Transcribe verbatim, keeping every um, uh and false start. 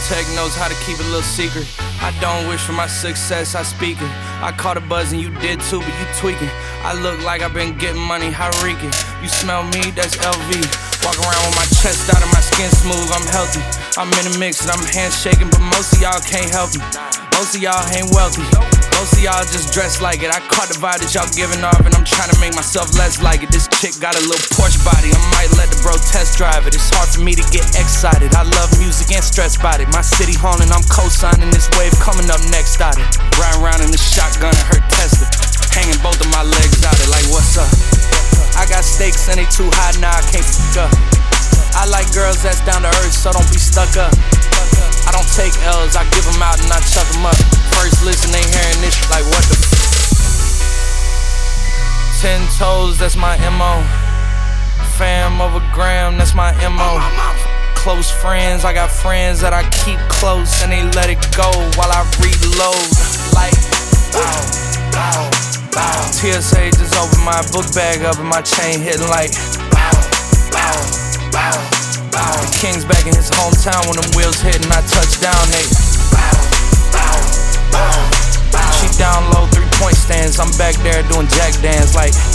Tech knows how to keep a little secret. I don't wish for my success, I speak it. I caught a buzz and you did too, but you tweaking. I look like I've been getting money, how reeking. You smell me, that's L V. Walk around with my chest out and my skin smooth, I'm healthy. I'm in the mix and I'm handshaking, but most of y'all can't help me. Most of y'all ain't wealthy. Most of y'all just dress like it. I caught the vibe that y'all giving off and I'm trying to make myself less like it. This chick got a little Porsche body, I might let the bro test drive it. It's hard for me to get excited. I love music and stress about it. My city haunting, I'm co-signing this wave coming up next out it. Riding around in the shotgun and her Tesla, hanging both of my legs out it like what's up? I got stakes and they too high now, I can't fuck up. I like girls that's down to earth, so don't be stuck up. I don't take L's, I give them out and I chuck them up. First listen, they hearing this like what the f. Ten toes, that's my M O. Fam over gram, that's my M O. Close friends, I got friends that I keep close and they let it go while I reload. Like, bow, bow, bow. T S A just opened my book bag up and my chain hitting like, bow, bow, bow, bow. The King's back in his hometown when them wheels hit and I touch down, they bow, bow, bow, bow. She down low, three point stands, I'm back there doing jack dance like